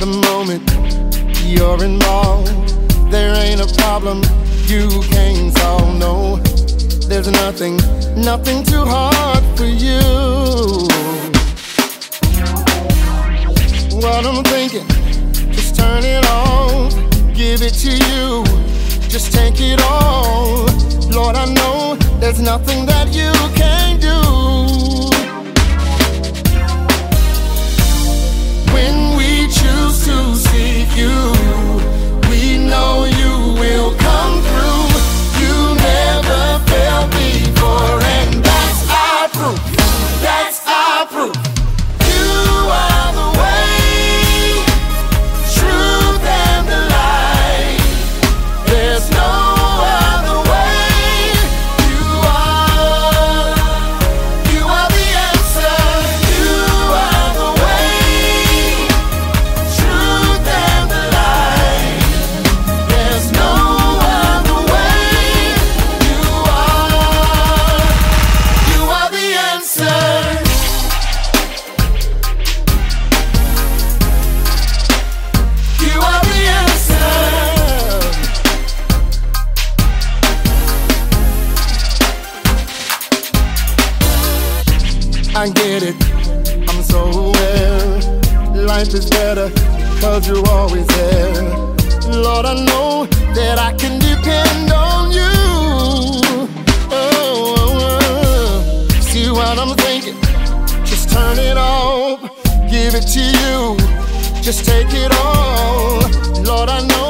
the moment you're involved, there ain't a problem you can't solve, no. There's nothing too hard for you. What I'm thinking, just turn it on, give it to you, just take it all. Lord, I know there's nothing that you can't do. When we choose to seek you, we know you will come through. You never failed before, and that's our proof. That's our proof. You are the way, truth and the light. There's no other way. You are the answer. You are the way, truth and the light. There's no other way. You are the answer. You are the answer. I get it, I'm so aware. Life is better, cause you're always there. Lord, I know that I can depend on you. See what I'm thinking? Just turn it off, give it to you, just take it all. Lord, I know